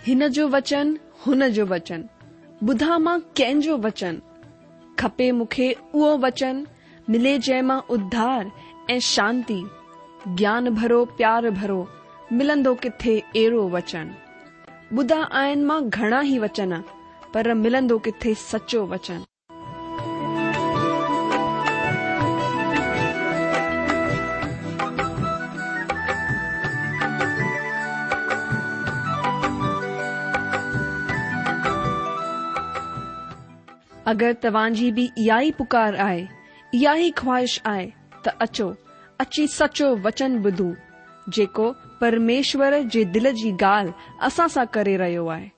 हिन जो वचन हुन जो वचन, ॿुधा मां कंहिंजो वचन, खपे मूंखे उहो वचन, मिले जंहिं मां उद्धार ऐं शांती, ज्ञान भरो प्यार भरो, मिलंदो किथे अहिड़ो वचन। ॿुधा आहिनि मां घणा ई वचन, पर मिलंदो किथे सचो वचन। अगरि तव्हांजी बि इहा ई पुकार आहे, इहा ई ख्वाहिश आहे, त अचो, अची सचो वचन ॿुधूं, जेको परमेश्वर जे दिल जी ॻाल्हि असां सां करे रहियो आहे।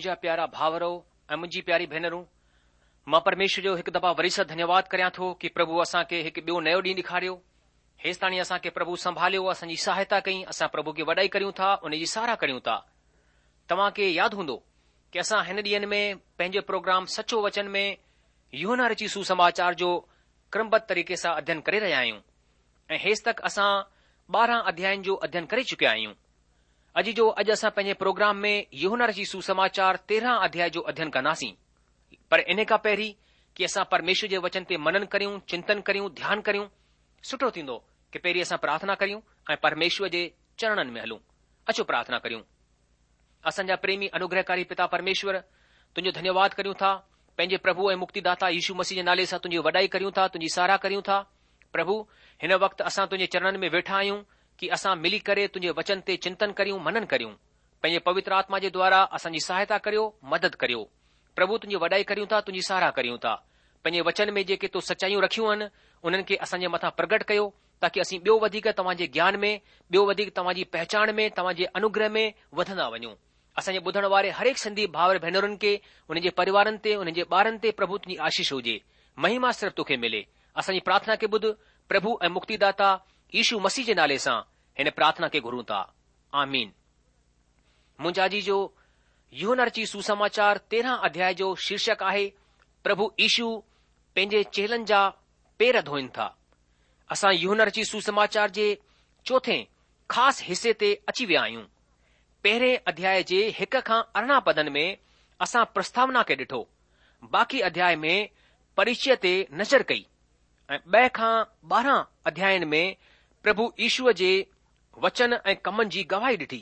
मुंहिंजा प्यारा भाउरो ऐं मुंहिंजी प्यारी भेनरूं, मां परमेश्वर जो हिकु दफ़ा वरी सां धन्यवाद करियां थो कि प्रभु असांखे हिकु ॿियो नयो ॾींहुं ॾेखारियो। हेसि ताणी असांखे प्रभु संभालियो, असांजी सहायता कई। असां प्रभु खे वॾाई करियूं था, उन जी साराह करियूं था। तव्हां खे यादि हूंदो कि असां हिन ॾींहनि में पंहिंजे प्रोग्राम सचो वचन में यूहन्ना रची सुसमाचार जो क्रमबद्ध तरीक़े सां अध्ययन करे रहिया आहियूं ऐं हेसि तक असां 12 अध्यायनि जो अध्ययन करे चुकिया आहियूं। अॼु असां पंहिंजे प्रोग्राम में यूहन्ना रची सुसमाचार 13 अध्याय जो अध्ययन कंदासीं। पर इन खां पहिरीं कि असां परमेश्वर जे वचन ते मनन करियूं, चिंतन करियूं, ध्यानु करियूं, सुठो थींदो कि पहिरीं असां प्रार्थना करियूं ऐं परमेश्वर जे चरणनि में हलूं। अचो प्रार्थना करियूं। असांजा प्रेमी अनुग्रहकारी पिता परमेश्वर, तुंहिंजो धन्यवाद करियूं था। पंहिंजे प्रभु ऐं मुक्तिदाता यीशु मसीह जे नाले सां तुंहिंजी वॾाई करियूं था, तुंहिंजी साराह करियूं था। प्रभु, हिन वक़्तु असां तुंहिंजे चरणनि में वेठा आहियूं कि असां मिली करे तुंहिंजे वचन ते चिंतन करियूं, मनन करियूं। पंहिंजे पवित्र आत्मा जे द्वारा असांजी सहायता करियो, मदद करियो। प्रभु, तुंहिंजी वॾाई करियूं था, तुंहिंजी साराह करियूं था। पंहिंजे वचन में जेके तो सचायूं रखियूं आहिनि उन्हनि खे असांजे मथां प्रगट कयो, ताकि असीं ॿियो वधीक तव्हांजे ज्ञान में, ॿियो वधीक तव्हांजी पहचान में, तव्हांजे अनुग्रह में वधंदा वञूं। असांजे ॿुधण वारे हर हिकु सिंधी भाउर भेनरुनि खे, उन्हनि जे परिवारनि ते, उन्हनि जे ॿारनि ते प्रभु तुंहिंजी आशीष हुजे। महिमा सिर्फ़ तोखे मिले। असांजी प्रार्थना खे ॿुध प्रभु ऐं मुक्तिदाता यीशु मसीह जे नाले सां हिन प्रार्थना खे घुरूं था, आमीन। मुंहिंजा जी जो यूहन्ना रची सुसमाचार 13 अध्याय जो शीर्षक आहे प्रभु यीशु पंहिंजे चेलनि जा पेर धोइनि था। असां यूहन्ना रची सुसमाचार जे चोथे ख़ासि हिसे ते अची विया आहियूं। पहिरें अध्याय जे 1 खां 18 पदनि में असां प्रस्तावना खे ॾिठो। बाक़ी अध्याय में परिचय ते नज़र कई ऐं 2 खां 12 अध्यायनि में प्रभु यीशुअ जे वचन ऐं कमनि जी गवाही ॾिठी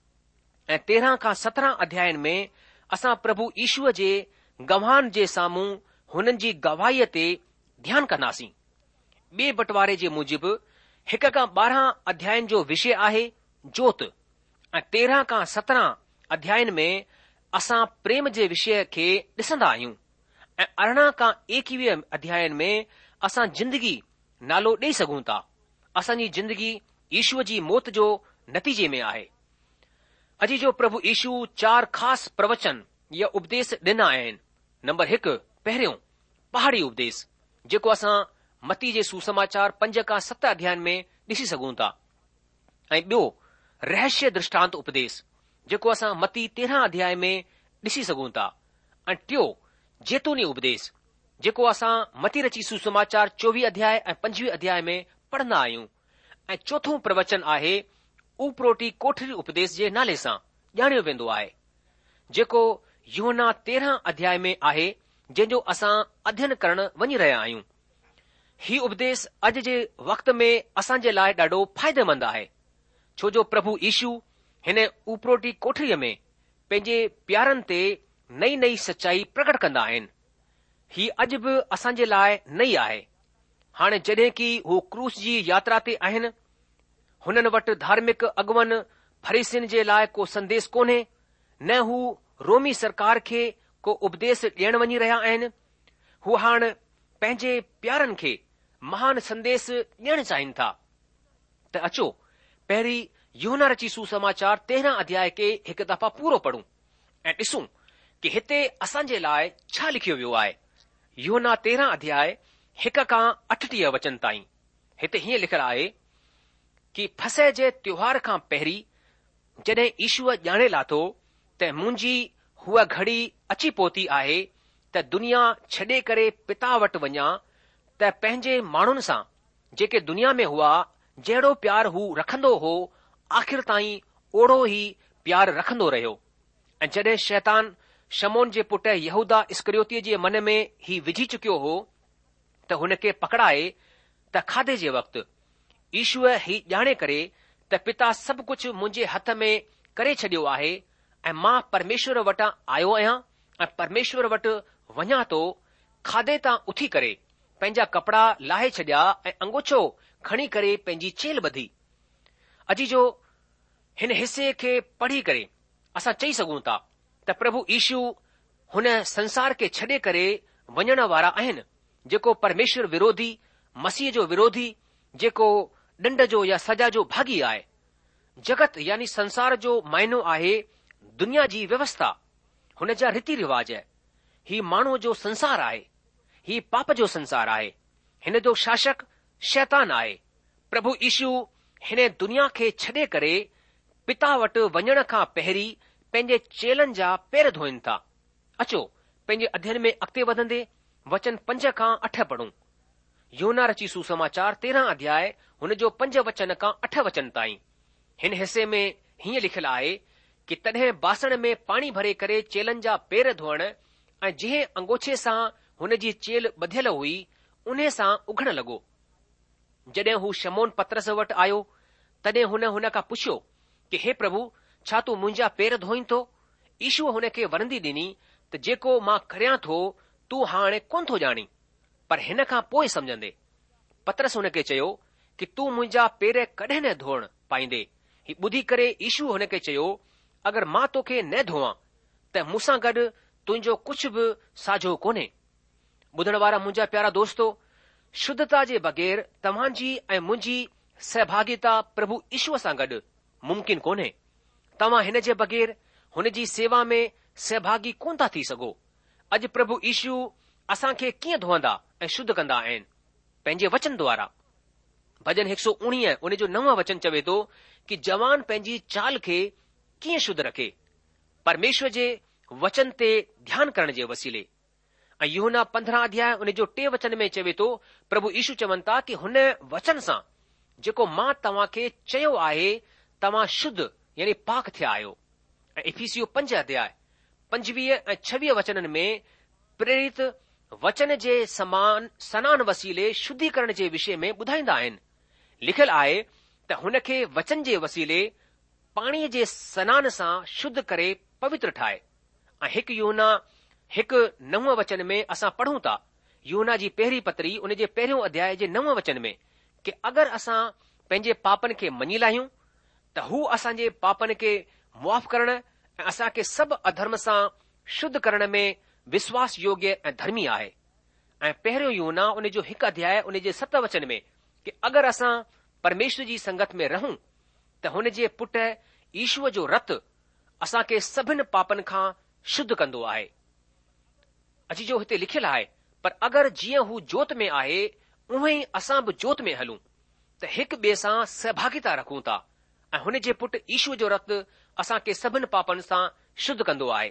ऐं 13 खां 17 अध्यायनि में असां प्रभु यीशुअ जे गवाहनि जे साम्हूं हुननि जी गवाहीअ ते ध्यानु कंदासीं। ॿिए बंटवारे जे मूजिबि 1 खां 12 अध्यायनि जो विषय आहे जोत ऐं 13 खां 17 अध्यायनि में असां प्रेम जे विषय खे ॾिसंदा आहियूं ऐं 18 खां 21 अध्यायनि में असां जिंदगी नालो ॾेई सघूं था। असांजी जिंदगी यीशुअ जी मौत जो नतीजे में आहे। अॼु जो प्रभु यीशु 4 ख़ासि प्रवचन या उपदेश ॾिना आहिनि। नंबर 1, पहिरियों पहाड़ी उपदेश, जेको असां मती जे सुसमाचार 5 खां 7 अध्यायनि में ॾिसी सघूं था, ऐं ॿियो रहस्य दृष्टांत उपदेश, जेको असां मती 13 अध्याय में ॾिसी सघूं था, ऐं टियों जैतूनी उपदेश, जेको असां मती रची सुसमाचार 24 अध्याय ऐं 25 अध्याय में पढ़ंदा आहियूं, ऐं चोथों प्रवचन आहे उपरोटी कोठरी उपदेश जे नाले सां ॼाणियो वेंदो आहे, जेको यूहन्ना 13 अध्याय में आहे, जंहिंजो असां अध्ययन करण वञी रहिया आहियूं। ही उपदेश अॼु जे वक़्त में असांजे लाइ ॾाढो फ़ाइदेमंद आहे, छो जो प्रभु यीशु हिन उपरोटी कोठरीअ में पंहिंजे प्यारनि ते नई नई सचाई प्रकट कंदा आहिनि। ही अॼु बि असांजे लाइ नई आहे। हाणे जॾहिं कि हू क्रूस जी यात्रा ते आहिनि, हुननि वटि धार्मिक अॻुवनि फरीसियुनि जे लाइ को संदेश कोन्हे, न हू रोमी सरकार खे को उपदेश ॾियण वञी रहिया आहिनि। हू हाणे पंहिंजे प्यारनि खे महान संदेश ॾियणु चाहिनि था। त अचो पहिरीं यूहन्ना रची सुसमाचार 13 अध्याय खे हिकु दफ़ा पूरो पढ़ूं ऐं ॾिसूं कि हिते असांजे लाइ छा लिखियो वियो आहे। यूहन्ना 13 अध्याय 1 खां 38 वचन ताईं हिते हीअं लिखियलु आहे कि फसह जे त्योहार खां पहिरीं जॾहिं ईशूअ ॼाणे लाथो त मुंहिंजी हूअ घड़ी अची पहुती आहे त दुनिया छॾे करे पिता वटि वञा, त पंहिंजे माण्हुनि सां जेके दुनिया में हुआ जहिड़ो प्यार हू रखंदो हो, आख़िर ताईं ओड़ो ई प्यार रखंदो रहियो। ऐं जॾहिं शैतान शमौन जे पुट यहूदा इस्करियोतीअ जे मन में ही विझी चुकियो हो त हुन खे पकड़ाए, त खाधे जे वक़्तु ईशूअ ही ॼाणे करे त पिता सभु कुझु मुंहिंजे हथ में करे छॾियो आहे ऐं मां परमेश्वर वटां आयो आहियां ऐं परमेश्वर वटि वञा थो, खाधे तां उथी करे पंहिंजा कपड़ा लाहे छॾिया ऐं अंगूछो खणी करे पंहिंजी चेल ॿधी। अॼु जो हिन हिसे खे पढ़ी करे असां चई सघूं था त प्रभु यीशु हुन संसार खे छॾे करे वञण वारा आहिनि, जेको परमेश्वर विरोधी, मसीह जो विरोधी, जेको ॾंड जो या सजा जो भागी आहे। जगत यानी संसार जो मायनो आहे दुनिया जी व्यवस्था। हुन जा रीति रिवाज, ही माण्हूअ जो संसार आहे, ही पाप जो संसार आहे, हिन जो शासक शैतान आहे। प्रभु यीशु हिन दुनिया खे छॾे करे पिता वटि वञण खां पहिरीं पंहिंजे चेलनि जा पेर धोइनि था। अचो पंहिंजे अध्ययन में अॻिते वधंदे वचन 5 खां 8 पढ़ूं। योना रची सुसमाचार 13 अध्याय हुन जो 5 वचन खां 8 वचन ताईं। हिन हिसे में हीअं लिखियलु आहे कि तॾहिं बासण में पाणी भरे करे चेलनि जा पेर धोअण ऐं जंहिं अंगोछे सां हुन जी चेल ॿधियल हुई उन सां उघण लॻो। जॾहिं हू शमौन पतरस वटि आयो तॾहिं हुन खां पुछियो कि हे प्रभु, छा तूं मुंहिंजा पेर धोईं थो? यीशुअ हुन खे वरंदी ॾिनी त जेको मां करियां थो तूं हाणे कोन थो ॼाणी, पर हिन खां पोइ सम्झंदे। पतरस हुन खे चयो कि तूं मुंहिंजा पेर कॾहिं न धोअण पाईंदे। ही ॿुधी करे यीशु हुन खे चयो, अगरि मां तोखे न धोआं त मूंसां गॾु तुंहिंजो कुझु बि साझो कोन्हे। ॿुधण वारा मुंहिंजा प्यारा दोस्तो, शुद्धता जे बग़ैर तव्हांजी ऐं मुंहिंजी सहभागिता प्रभु ईश्वर सां गॾु मुमकिन कोन्हे। तव्हां हिन जे बग़ैर हुन जी सेवा में सहभागी कोन था थी सघो। अॼु प्रभु ईशू असां खे कीअं धोअंदा ऐं शुद्ध कंदा आहिनि? पंहिंजे वचन द्वारा। भजन 119 उन जो 9 वचन चवे थो कि जवान पंहिंजी चाल खे कीअं शुद्ध रखे? परमेश्वर जे वचन ते ध्यानु करण जे वसीले। ऐं यूहन्ना 15 अध्याय उन जो 3 वचन में चवे थो, प्रभु यीशु चवनि था कि हुन वचन सां जेको मां तव्हां खे चयो आहे तव्हां शुद्ध यानी पाक थिया आहियो। ऐं इफिसियो 5 अध्याय 25 ऐं 26 वचननि में प्रेरित वचन जे समान सनान वसीले शुद्धीकरण जे विषय में ॿुधाईंदा आहिनि। लिखियलु आहे त हुन खे वचन जे वसीले पाणीअ जे सनान सां शुद्ध करे पवित्र ठाहे। ऐं 1 यूहन्ना 1:9 वचन में असां पढ़ूं था, यूहन्ना जी पहिरीं पत्री उन जे 1 अध्याय जे 9 वचन में, कि अगरि असां पंहिंजे पापनि खे मञी लाहियूं त हू असांजे पापनि खे मुआफ़ करण ऐं असां खे सभु अधर्म सां शुद्ध करण में विश्वास योग्य ऐं धर्मी आहे। ऐं 1 यूहन्ना उन जो 1 अध्याय उन जे 7 वचन में, कि अगरि असां परमेश्वर जी संगत में रहूं त हुन जे पुट ईश्वर जो रतु असां खे सभिनि पापनि खां शुद्ध कंदो आहे। अची जो हिते लिखियलु आहे, पर अगरि जीअं हू जोत में आहे उहो ई असां बि जोत में हलूं त हिक ॿिए सां सहभागिता रखूं था ऐं हुन जे पुट ईश्वर जो रतु असां खे सभिनि पापनि सां शुद्ध कंदो आहे।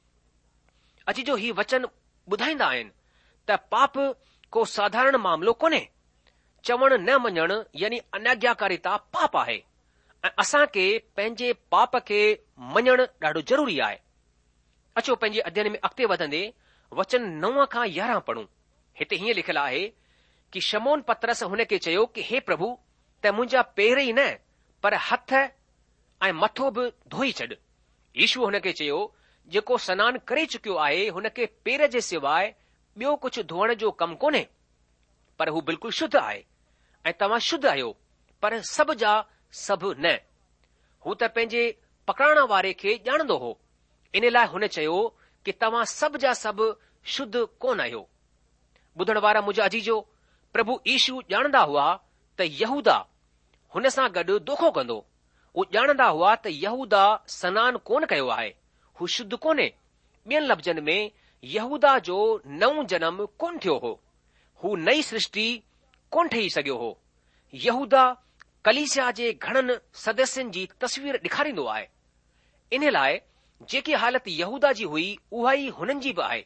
अची जो ही वचन ॿुधाईंदा आहिनि त पाप को साधारण मामिलो कोन्हे। चवण न मञण यानी अनाज्ञाकारिता पाप आहे ऐं असां खे पंहिंजे पाप खे मञणु ॾाढो ज़रूरी आहे। अचो पंहिंजे अध्ययन में अॻिते वधंदे वचन 9 खां 11 पढ़ूं। हिते हीअं लिखियलु आहे कि शमौन पतरस हुन खे चयो कि हे प्रभु, त मुंहिंजा पेर ई न पर हथ ऐं मथो बि धोई छॾ। यीशु हुन खे चयो, जेको सनानु करे चुकियो आहे हुन खे पेर जे सवाइ ॿियो कुझु धोअण जो कमु कोन्हे, पर हू बिल्कुलु शुद्ध आहे ऐं तव्हां शुद्ध आहियो, पर सभ जा सभु न। हू त पंहिंजे पकड़ाइण वारे खे ॼाणंदो हो, इन लाइ हुन चयो कि तव्हां सभ जा सभु शुद्ध कोन आहियो। ॿुधण वारा मुंहिंजा अजीजो, प्रभु यीशु ॼाणंदा हुआ त यहूदा हुन सां गॾु दोखो कंदो। हू ॼाणंदा हुआ त यहूदा सनानु कोन कयो आहे, हू शुद्ध कोन्हे। ॿियनि लफ़्ज़नि में यहूदा जो नओं जनम कोन थियो हो, हू नई सृष्टि कोन ठही सघियो हो। यहूदा कलीसिया जे घणनि सदस्यनि जी तस्वीर ॾेखारींदो आहे। इन लाइ जेकी हालति यहूदा जी हुई उहा ई हुननि जी बि आहे।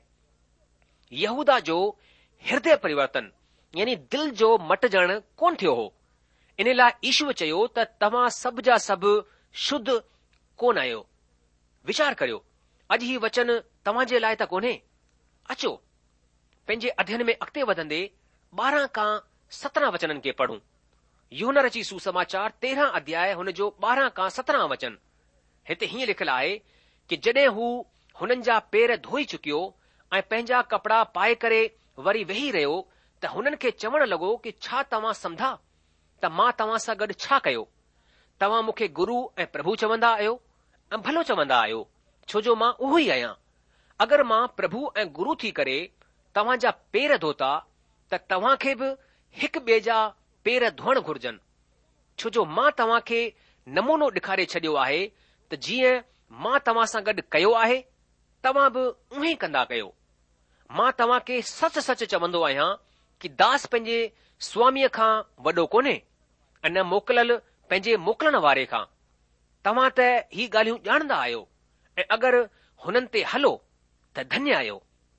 यहूदा जो हृदय परिवर्तन यानी दिल जो मटजण कोन थियो हो। इन लाइ ईशू चयो त तव्हां सभ जा सभु शुद्ध कोन आहियो। वीचार करियो, अॼु ही वचन तव्हां जे लाइ त कोन्हे। अचो पंहिंजे अध्ययन में अॻिते वधंदे 12 खां 17 वचननि खे पढ़ूं। यूहन्ना रची सुसमाचार 13 अध्याय हुन जो 12 खां 17 वचन। हिते हीअं लिखियलु आहे कि जॾहिं हू हुननि जा पेर धोई चुकियो ऐं पंहिंजा कपड़ा पाए करे वरी वेही रहियो त हुननि खे चवण लॻो कि छा तव्हां सम्झा त मां तव्हां सां गॾु छा कयो? तव्हां मूंखे गुरु ऐं प्रभु चवंदा आहियो ऐं भलो चवंदा आहियो, छो जो मां उहो ई आहियां। अगरि मां प्रभु ऐं गुरु थी करे तव्हां जा पेर धोता त तव्हां खे बि हिक ॿिए जा पेर धोअण घुर्जनि, छो जो मां तव्हां खे नमूनो ॾेखारे छॾियो आहे त जीअं मां तव्हां सां गॾु कयो आहे तव्हां बि उहे ई कंदा कयो। मां तव्हां खे सच सच चवंदो आहियां कि दास पंहिंजे स्वामीअ खां वॾो कोन्हे ऐं न मोकिलियल पंहिंजे मोकिलण वारे खां। तव्हां त ही ॻाल्हियूं ॼाणंदा आहियो ऐं अगरि हुननि ते हलो त धन्य आहियो।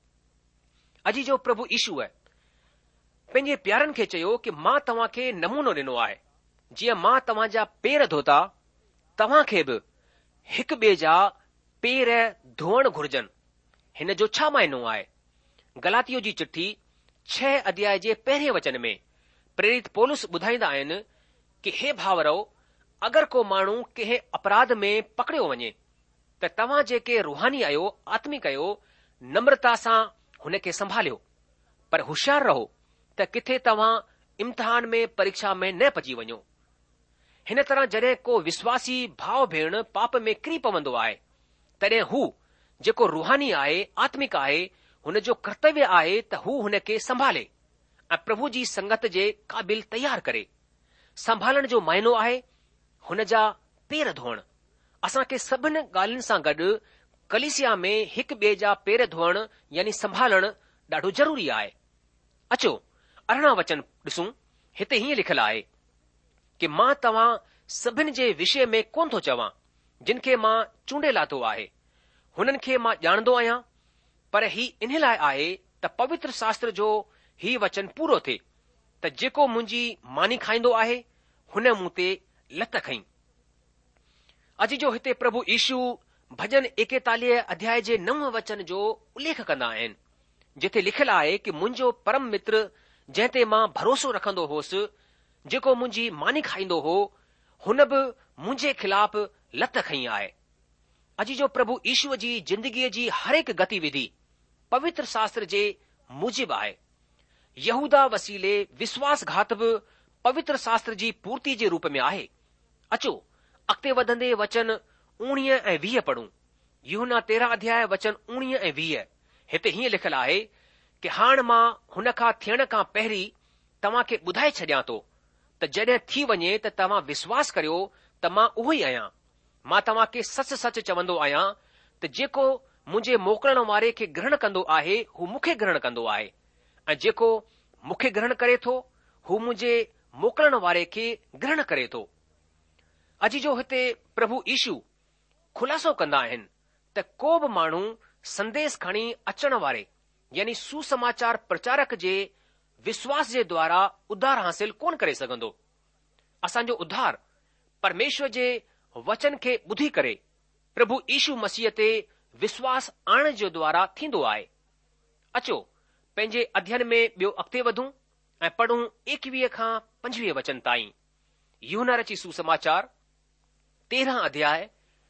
अॼु जो प्रभु यीशू पंहिंजे प्यारनि खे चयो कि मां तव्हां खे नमूनो ॾिनो आहे। जीअं मां तव्हां जा पेर धोता, तव्हां खे बि हिक ॿिए जा पेर धोअण घुर्जनि। हिन जो छा मायनो आहे? गलातियो जी चिठी 6 अध्याय जे 1 वचन में प्रेरित पौलुस ॿुधाईंदा आहिनि कि हे भाउरो, अगरि को माण्हू कंहिं अपराध में पकड़ियो वञे त तव्हां जेके रूहानी आहियो, आत्मिक आहियो, नम्रता सां हुन खे संभालियो। पर होशियार रहो त किथे तव्हां इम्तिहान में, परीक्षा में न पची वञो। हिन तरह जॾहिं को विश्वासी भाउ भेण पाप में किरी पवंदो आहे, तॾहिं हू जेको रूहानी आहे, आत्मिक आहे, हुन जो कर्तव्य आहे त हू हुन खे संभाले ऐं प्रभु जी संगत जे क़ाबिल तयार करे। संभालण जो मायनो आहे हुन जा पेर धोअण। असां खे सभिनी ॻाल्हियुनि सां गॾु कलीसिया में हिक ॿिए जा पेर धोअण यानी संभालण ॾाढो ज़रूरी आहे। अचो 18 वचन ॾिसूं। हिते हीअं लिखियलु आहे कि मां तव्हां सभिनि जे विषय में कोन थो चवां जिन खे मां चूंडे लाथो आहे। हुननि खे मां ॼाणंदो आहियां, पर ही इन लाइ आहे त पवित्र शास्त्र जो ही वचन पूरो थिए त जेको मुंहिंजी मानी खाईंदो आहे हुन मूं ते लत खईं। अॼु जो हिते प्रभु यीशू भजन 41 अध्याय जे 9 वचन जो उल्लेख कंदा आहिनि, जिथे लिखियलु आहे कि मुंहिंजो परम मित्र जंहिं ते मां भरोसो रखंदो होसि, जेको मुंहिंजी मानी खाईंदो हो, हुन बि मुंहिंजे खिलाफ़ लत खईं आहे। अॼु जो प्रभु यीशूअ जी जिंदगीअ जी हर हिकु गतिविधि पवित्र शास्त्र जे मूजिब आहे। यहूदा वसीले विश्वासघात बि पवित्र शास्त्र जी पूर्ति जे रूप में आहे। अचो अॻिते वधंदे वचन 19 ऐं 20 पढ़ूं। यूहन्ना 13 अध्याय वचन 19 ऐं 20 हिते हीअं लिखियलु आहे कि हाणे मां हुन खां थियण खां पहिरीं तव्हां खे ॿुधाए छॾियां थो त जॾहिं थी वञे त तव्हां विश्वास करियो त मां उहो ई आहियां। मां तव्हां खे सच सच चवंदो आहियां त जेको मुंहिंजे मोकिलण वारे खे ग्रहण कंदो आहे हू मूंखे ग्रहण कंदो आहे, ऐं जेको मूंखे ग्रहण करे थो हू मुंहिंजे मोकिलण वारे खे ग्रहण करे थो। अॼु जो हिते प्रभु यीशू खुलासो कंदा आहिनि त को बि माण्हू संदेश खणी अचण वारे यानी सुसमाचार प्रचारक जे विश्वास जे द्वारा उद्धार हासिल कोन करे सघंदो। असांजो उद्धार परमेश्वर जे वचन खे ॿुधी करे प्रभु यीशू मसीह ते विश्वास आणण जे द्वारा थींदो आहे। अचो पंहिंजे अध्ययन में ॿियो अॻिते वधूं ऐं पढ़ूं 21 खां 25 वचन ताईं। यूहन्ना रची सुसमाचार 13 अध्याय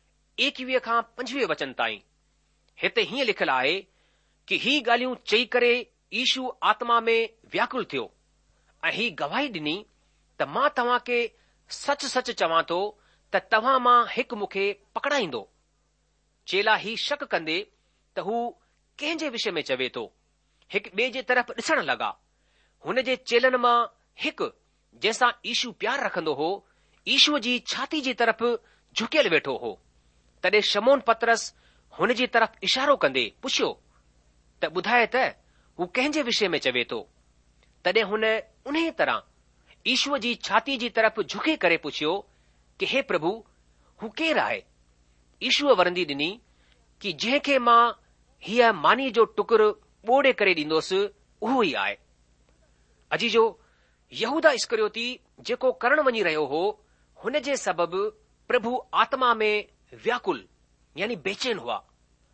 21 खां 25 वचन ताईं। हिते हीअं लिखियलु आहे कि ही ॻाल्हियूं चई करे यीशू आत्मा में व्याकुल थियो ऐं ही गवाही ॾिनी त मां तव्हां खे सच सच चवां थो त तव्हां मां हिकु मूंखे पकड़ाईंदो। चेला ही शक कंदे त हू कंहिं जे विषय में चवे थो, हिकु ॿिए जे तरफ़ ॾिसण लॻा। हुन जे चेलनि मां हिकु जंहिंसां यीशू प्यार रखंदो हो, यीशूअ जी छाती जी तरफ़ झुकियल वेठो हो। तॾहिं शमौन पतरस हुन जी तरफ़ इशारो कंदे पुछियो त ॿुधाए त हू कंहिं जे विषय में चवे थो। तॾहिं हुन उन तरह यीशूअ जी छाती जी तरफ़ झुके करे पुछियो कि हे प्रभु, हू केरु आहे? यीशूअ वरंदी ॾिनी कि जंहिंखे मां हीअ मानी जो टुकुर ॿोड़े करे ॾींदोसि उहो ई आहे। अजी जो यहूदा इस्करियोती जेको करण वञी रहियो हो, हुन जे सबबि प्रभु आत्मा में व्याकुल यानी बेचैन हुआ।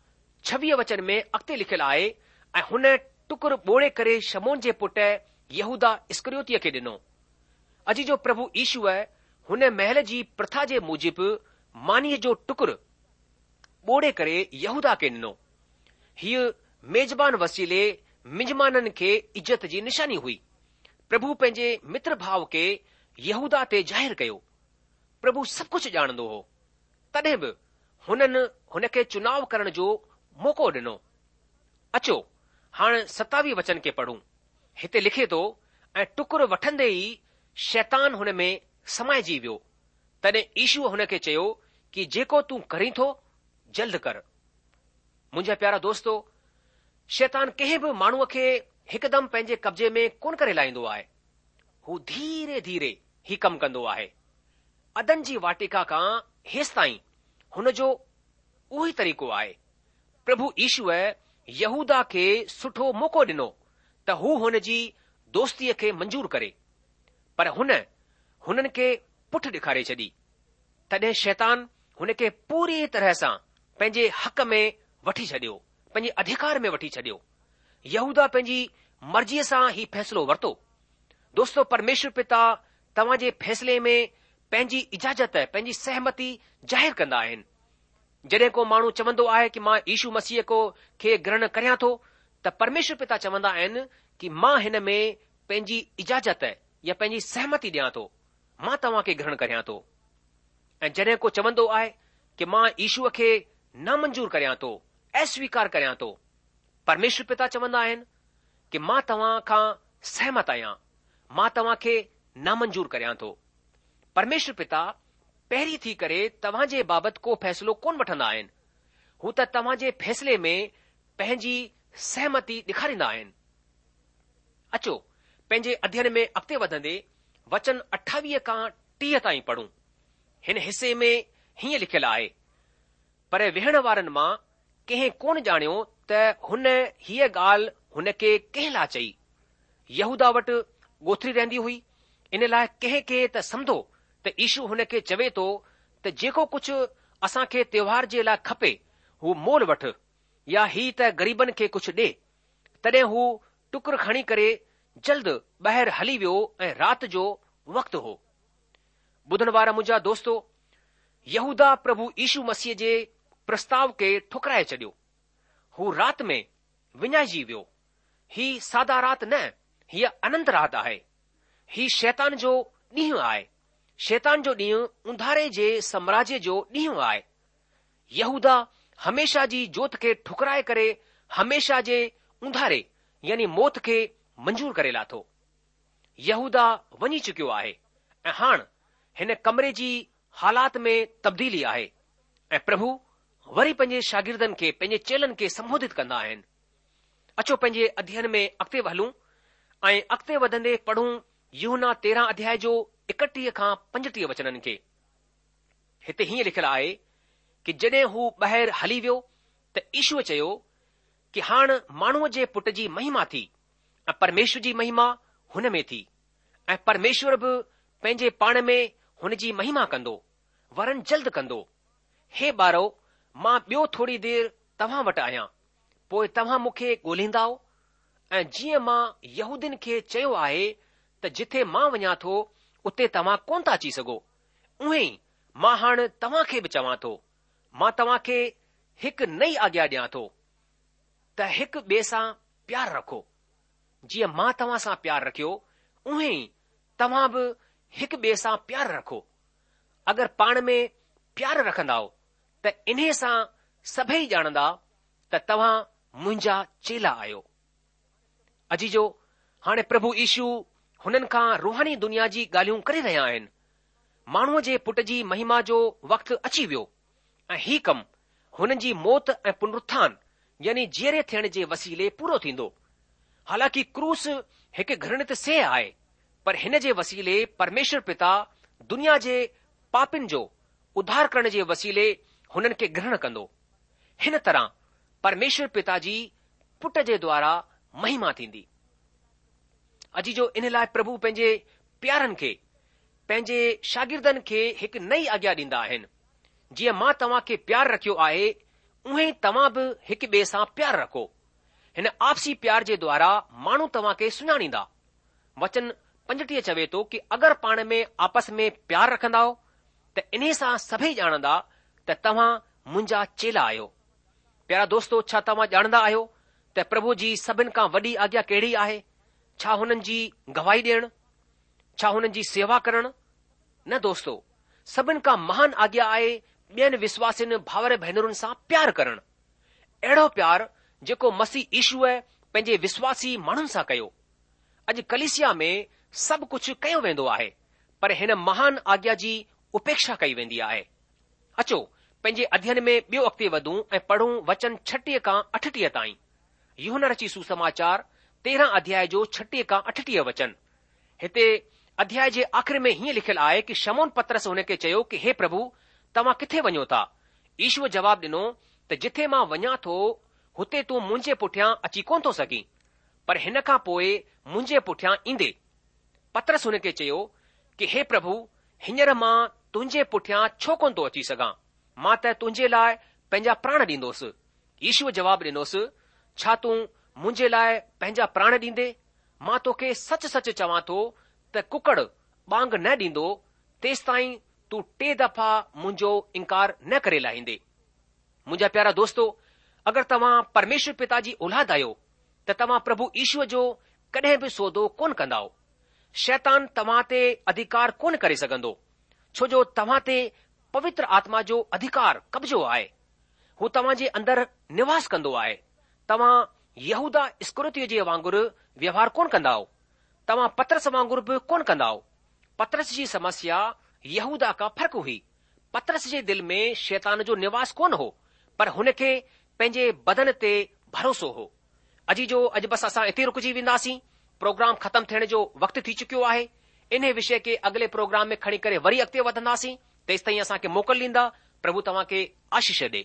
26 वचन में अॻिते लिखियलु आहे ऐं हुन टुकुर ॿोड़े करे शमौन जे पुट यहूदा इस्करियोतीअ खे ॾिनो। अजी जो प्रभु यीशूअ हुन महल जी प्रथा जे मूजिबि मानीअ जो टुकुर ॿोड़े करे यहूदा खे ॾिनो। हीअ मेज़बान वसीले मिजमाननि खे इज़त जी निशानी हुई। प्रभु पंहिंजे मित्र भाव खे यहूदा ते ज़ाहिर कयो। प्रभु सभु कुझु ॼाणंदो हो, तॾहिं बि हुननि हुन खे चुनाव करण जो मौक़ो ॾिनो। अचो हाणे 27 वचन खे पढ़ूं। हिते लिखे थो ऐं टुकुर वठंदे ई शैतान हुन में समाइजी वियो। तॾहिं यीशू हुन खे चयो कि जेको तूं करीं थो जल्द कर। मुंहिंजा प्यारा दोस्तो, शैतान कंहिं बि माण्हूअ खे हिकदमि पंहिंजे कब्जे में कोन करे लाहींदो आहे। हू धीरे धीरे ही कमु कंदो आहे। अदन जी वाटिका खां हेसि ताईं हुन जो उहो ई तरीक़ो आहे। प्रभु ईशूअ यहूदा खे सुठो मौक़ो ॾिनो त हू हुन जी दोस्तीअ खे मंजूर करे, पर हुननि खे पुठि ॾेखारे छॾी। तॾहिं शैतान हुन खे पूरी तरह सां पंहिंजे हक़ में वठी छॾियो, पंहिंजे अधिकार में वठी छॾियो। यहूदा पंहिंजी मर्ज़ीअ सां ही फ़ैसिलो वरितो। दोस्तो, परमेश्वर पिता तव्हां जे फ़ैसिले में पंहिंजी इजाज़त, पंहिंजी सहमति ज़ाहिर कंदा आहिनि। जॾहिं को माण्हू चवंदो आहे कि मां यीशू मसीह खे ग्रहण करियां थो, त परमेश्वर पिता चवंदा आहिनि कि मां हिन में पंहिंजी इजाज़त या पंहिंजी सहमति ॾियां थो, मां तव्हां खे ग्रहण करियां थो। ऐं जॾहिं को चवंदो आहे कि मां यीशूअ खे नामंजूर करियां थो, अस्वीकार करियां थो, परमेश्वर पिता चवंदा आहिनि कि मां तव्हां खां सहमत आहियां, मां तव्हां खे नामंजूर करियां थो। परमेश्वर पिता पहिरीं थी करे तव्हां जे बाबति को फ़ैसिलो कोन वठंदा आहिनि। हू त तव्हां जे फ़ैसिले में पंहिंजी सहमति ॾेखारींदा आहिनि। अचो पंहिंजे अध्ययन में अॻिते वधंदे वचन 28 खां 30 ताईं पढ़ूं। हिन हिसे में हीअं लिखियलु आहे, पर विहण वारनि मां कंहिं कोन ॼाणियो त हुन हीअ ॻाल्हि हुन खे कंहिं लाइ चई। यहूदा वटि ॻोथरी रहंदी हुई, इन लाइ कंहिं खे त सम्झो त ईशू हुन खे चवे थो त जेको कुझु असां खे त्योहार जे लाइ खपे हू मोल वठ, या ही त ग़रीबनि खे कुझु ॾे। तॾहिं हू टुकुर खणी करे जल्द ॿाहिरि हली वियो ऐं राति जो वक़्तु हो। ॿुधण वारा मुंहिंजा दोस्तो, यहूदा प्रभु यीशू मसीह जे प्रस्ताव खे ठुकराए छॾियो। हू राति में विञाइजी वियो। ही सादा राति न, हीअ अनंत राति आहे। ही शैतान जो ॾींहुं आहे। शैतान जो ॾींहुं उंधारे जे साम्राज्य जो ॾींहुं आहे। यहूदा हमेशा जी जोत खे ठुकराए करे हमेशा जे उंधारे यानी मौत खे मंजूर करे लाथो। यहूदा वञी चुकियो आहे ऐं हाणे हिन कमरे जी हालात में तब्दीली आहे ऐं प्रभु वरी पंहिंजे शागिर्दनि खे, पंहिंजे चेलनि खे संबोधित कंदा आहिनि। अचो पंहिंजे अध्ययन में अॻिते हलूं ऐं अॻिते वधंदे पढ़ूं यूहन्ना 13 अध्याय जो 31 खां 35 वचननि खे। हिते हीअं लिखियलु आहे कि जॾहिं हू ॿाहिरि हली वियो त ईशूअ चयो कि हाणे माण्हूअ जे पुट जी महिमा थी ऐं परमेश्वर जी महिमा हुन में थी, ऐं परमेश्वर बि पंहिंजे पाण में हुन जी महिमा कंदो, वरन जल्द कंदो। हे ॿारो, मां ॿियो थोरी देर तव्हां वटि आहियां, पोइ तव्हां मूंखे ॻोल्हींदाओ। ऐं जीअं मां यहूदियुनि खे चयो आहे त जिथे मां वञा थो उते तव्हां कोन था अची सघो, उहे ई मां हाणे तव्हां खे बि चवां थो। मां तव्हां खे हिकु नई आज्ञा ॾियां थो त हिकु ॿिए सां प्यार रखो। जीअं मां तव्हां सां प्यार रखियो, उहे ई तव्हां बि हिकु ॿिए सां प्यार रखो। अगरि पाण में प्यार रखंदाओ त इन्हे सां सभई ॼाणंदा त तव्हां मुंहिंजा चेला आहियो। अजीजो, हाणे प्रभु यीशू हुननि खां रूहानी दुनिया जी ॻाल्हियूं करे रहिया आहिनि। माण्हूअ जे पुट जी महिमा जो वक़्तु अची वियो ऐं ही कमु हुननि जी मौत ऐं पुनरुत्थान यानी जीअरे थियण जे वसीले पूरो थींदो। हालांकि क्रूस हिकु घृणित सेह आहे, पर हिन जे वसीले परमेश्वर पिता दुनिया जे पापिन जो उद्धार करण जे वसीले हुननि खे ग्रहण कंदो। हिन तरह परमेश्वर पिता जी पुट जे द्वारा महिमा थींदी। अजीजो, इन लाइ प्रभु पंहिंजे प्यारनि खे, पंहिंजे शागिर्दनि खे हिकु नई आज्ञा ॾींदा आहिनि। जीअं मां तव्हां खे प्यार रखियो आहे, उहे तव्हां बि हिकु ॿिए सां प्यार रखो। हिन आपसी प्यार जे द्वारा माण्हू तव्हां खे सुञाणींदा। वचन 35 चवे थो कि अगरि पाण में आपस में प्यार रखंदा त इन सां सभई ॼाणंदा त तव्हां मुंहिंजा चेला आहियो। प्यारा दोस्तो, छा तव्हां ॼाणंदा आहियो त प्रभु जी सभिनि खां वॾी आज्ञा कहिड़ी आहे? छा हुननि जी गवाही ॾियणु? छा हुननि जी सेवा करणु? न दोस्तो, सभिनि खां महान आज्ञा आहे ॿियनि विश्वासियुनि भावर भेनरुनि सां प्यार करणु। अहिड़ो प्यार जेको मसीह ईशूअ पंहिंजे विश्वासी माण्हुनि सां कयो। अॼु कलीसिया में सभु कुझु कयो वेंदो आहे, पर हिन महान आज्ञा जी उपेक्षा कई वेंदी आहे। अचो पंहिंजे अध्ययन में ॿियो अॻिते वधूं ऐं पढ़ूं वचन 36 खां 38 ताईं। यूहन्ना रची सुसमाचार 13 अध्याय जो 36 खां 38 वचन। हिते अध्याय जे आख़िर में हीअं लिखियलु आहे कि शमौन पतरस हुन खे चयो कि हे प्रभु, तव्हां किथे वञो था? ईशू जवाब ॾिनो त जिथे मां वञा थो हुते तूं मुंहिंजे पुठियां अची कोन थो सघीं, पर हिन खां पोइ मुंहिंजे पुठियां ईंदे। पतरस हुन खे चयो कि हे प्रभु, हींअर मां तुंहिंजे पुठियां छो कोन थो अची सघां? मां त तुंहिंजे लाइ पंहिंजा प्राण ॾींदोसि। ईशूअ जवाब ॾिनोसि, छा तूं मुंहिंजे लाइ पंहिंजा प्राण ॾींदे? मां तोखे सच सच चवां थो त कुकड़ बांग न ॾींदो तेसि ताईं तूं 3 दफ़ा मुंहिंजो इनकार न करे लाहींदे। मुंहिंजा प्यारा दोस्तो, अगरि तव्हां परमेश्वर पिता जी औलाद आहियो त तव्हां प्रभु ईश्वर जो कॾहिं बि सौदो कोन कंदा। शैतान तव्हां ते अधिकार कोन करे सघंदो, छो जो तव्हां ते पवित्र आत्मा जो अधिकार कब्जो आहे। हू तव्हां जे अंदरि निवास कंदो आहे। तव्हां यहूदा इस्करियोती जे वांगुरु व्यवहार कोन कंदा। तव्हां पतरस वांगुरु बि कोन कंदा। पतरस जी समस्या यहूदा खां फ़र्क़ हुई। पतरस जे दिल में शैतान जो निवास कोन हो, पर हुन खे पंहिंजे बदन ते भरोसो हो। अॼु बस असां हिते रुकिजी वेंदासीं। प्रोग्राम ख़तम थियण जो वक़्तु थी चुकियो आहे। इन विषय खे अॻिले प्रोग्राम में खणी करे वरी अॻिते वधंदासीं। तेसि ताईं असांखे मोकल ॾींदा। प्रभु तव्हां खे आशीष ॾे।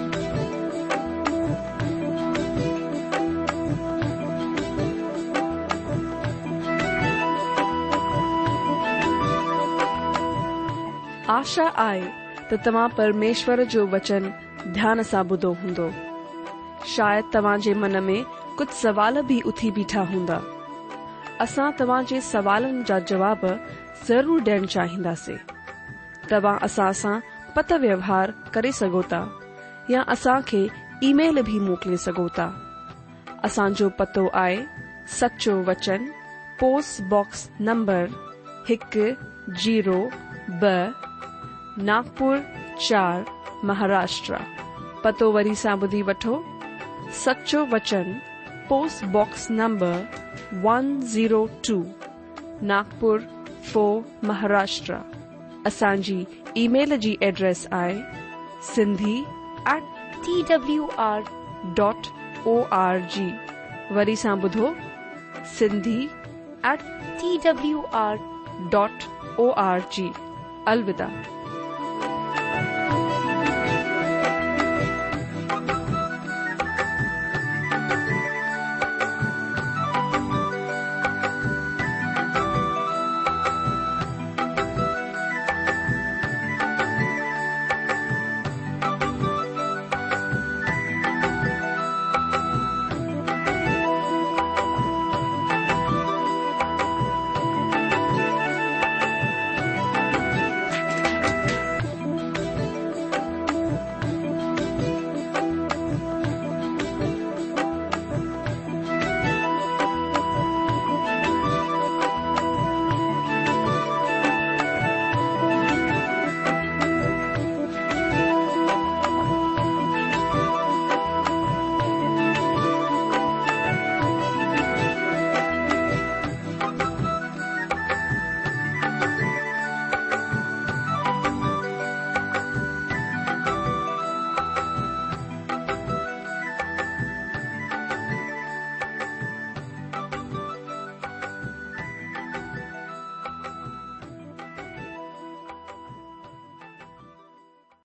आशा आहे त तव्हां परमेश्वर जो वचन ध्यान सां ॿुधो हूंदो। शायदि तव्हां जे मन में कुझु सवाल बि उथी बीठा हूंदा। असां तव्हां जे सवालनि जा जवाब ज़रूर ॾियणु चाहींदासीं। तव्हां असां सां पत व्यवहार करे सघो था या असांखे ईमेल बि मोकिले सघो था। असांजो पतो आहे सचो वचन, post box number 102, Nagpur 4, Maharashtra. पतो वरी सां ॿुधी वठो। सचो वचन, post box number 102, Nagpur 4, Maharashtra. असांजी ईमेल जी एड्रेस आहे sindhi@twr.org। वरी सां ॿुधो, sindhi@twr.org। अलविदा।